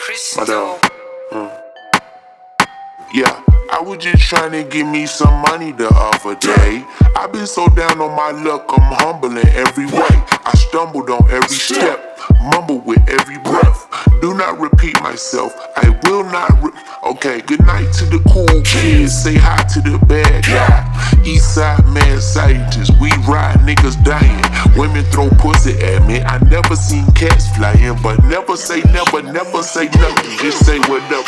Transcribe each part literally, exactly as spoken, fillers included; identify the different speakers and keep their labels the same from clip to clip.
Speaker 1: My dog. Mm. Yeah, I was just trying to give me some money the other day. I've been so down on my luck, I'm humble in every way. I stumbled on every step, mumble with every breath. Do not repeat myself, I will not re- Okay, good night to the cool kids, say hi to the bad guy. Eastside mad scientists, we ride niggas dying. Women throw pussy at me, I never seen cats flying. But never say never, never say nothing, just say whatever.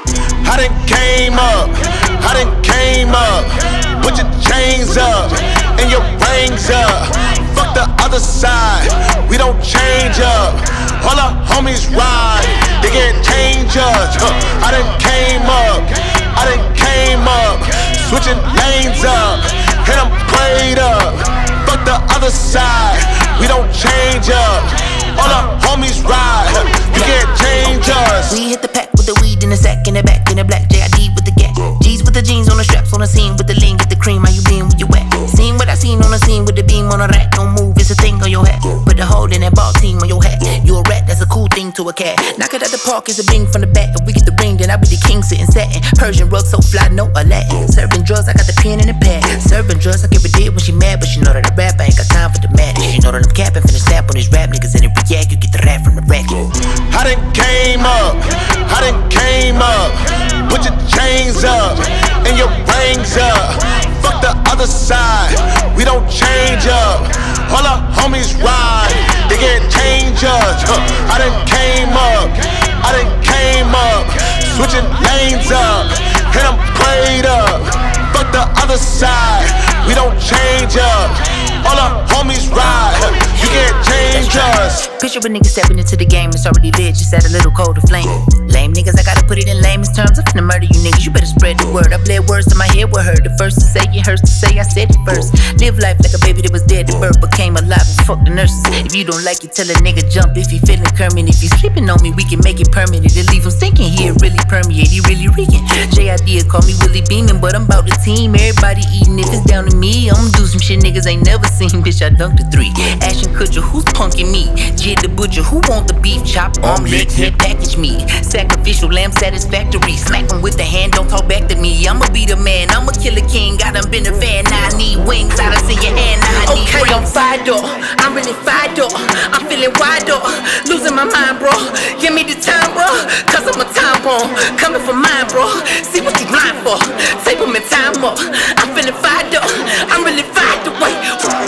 Speaker 2: I done came up, I done came up. Put your chains up and your rings up. Fuck the other side, we don't change up. All our homies ride, they get changes. I done came up, I done came up. Switching lanes up, and I'm prayed up. Fuck the other side, we don't change up. All our homies ride, we get changes.
Speaker 3: We hit the pack with the weed in the sack, in the back, in the black J I D with the gap. G's with the jeans on the straps, on the scene with the lean, get the cream. How you been with your wet? Seen what I seen on the scene with the beam on the rack. Don't move, it's a thing on your hat. Put the hole in that ball team on your hat. You a rat, that's a cool thing to a cat. Knock it at the park, it's a bing from the back. If we get the ring, then I be the king sitting satin. Persian rug so fly, no Aladdin. Serving drugs, I got the pen in the pad. Serving drugs, I give a did when she mad, but she know that I rap, I ain't got time for the madness. She know that I'm capping, finna snap on these rap niggas and it react, you get the rap from the rack.
Speaker 2: I done came up, I done came up. Put your chains up and your rings up. Fuck the other side, we don't change up. All our homies ride, they get changes. I done came up, I done came up. Switching lanes up, and I'm prayed up. Fuck the other side, we don't change up. All our homies ride, you get changes.
Speaker 3: Picture a nigga stepping into the game, it's already lit, just add a little cold to flame. Lame niggas, I gotta put it in lamest terms. I'm finna murder you niggas, you better spread the word. I bled words to my head with her. The first to say it hurts to say I said it first. Live life like a baby that was dead, the bird became alive and fuck the nurses. If you don't like it, tell a nigga jump. If he feeling Kermit, if he sleeping on me, we can make it permanent. And leave him stinking here, really permeate, he really reeking. J I D call me Willie Beeman, but I'm about the team. Everybody eating, if it's down to me, I'ma do some shit niggas ain't never seen. Bitch, I dunked a three. Ashton Kutcher, who's punking me? Jid the Butcher, who want the beef chop? Arm, leg, head, package me. Sacrificial lamb satisfactory. Smack him with the hand, don't talk back to me. I'ma be the man, I'ma kill a king. I done been a fan, now I need wings. I done seen your hand, now I need
Speaker 4: okay,
Speaker 3: rings.
Speaker 4: I'm fired up, I'm really fired up. I'm feeling wide up, losing my mind, bro. Give me the time, bro, cause I'm a time bomb. Coming for mine, bro, see what you blind for. Take my time up, I'm feeling fired up. I'm really fired up, wait.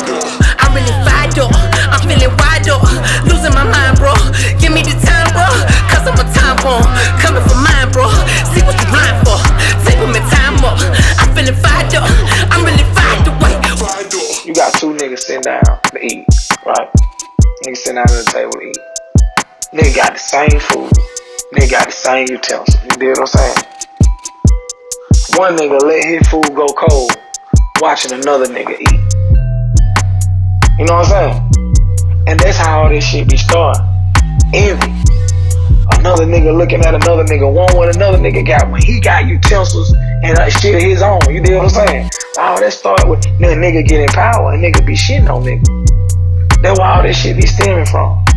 Speaker 4: I'm really fired up, I'm feeling wide up. Losing my mind, bro, give me the time, bro, cause I'm a time bomb. Coming for mine, bro, see what you blind for. Take my time up, I'm feeling fired up. I'm really fired up, wait.
Speaker 5: You got two niggas sitting down to eat, right? Niggas sitting down at the table to eat. Nigga got the same food. Nigga got the same utensils. You dig what I'm saying? One nigga let his food go cold, watching another nigga eat. You know what I'm saying? And that's how all this shit be started. Envy. Another nigga looking at another nigga, want what another nigga got when he got utensils and uh, shit of his own. You dig what I'm saying? All that start with nigga, nigga getting power and nigga be shitting on nigga. That's where all this shit be stemming from.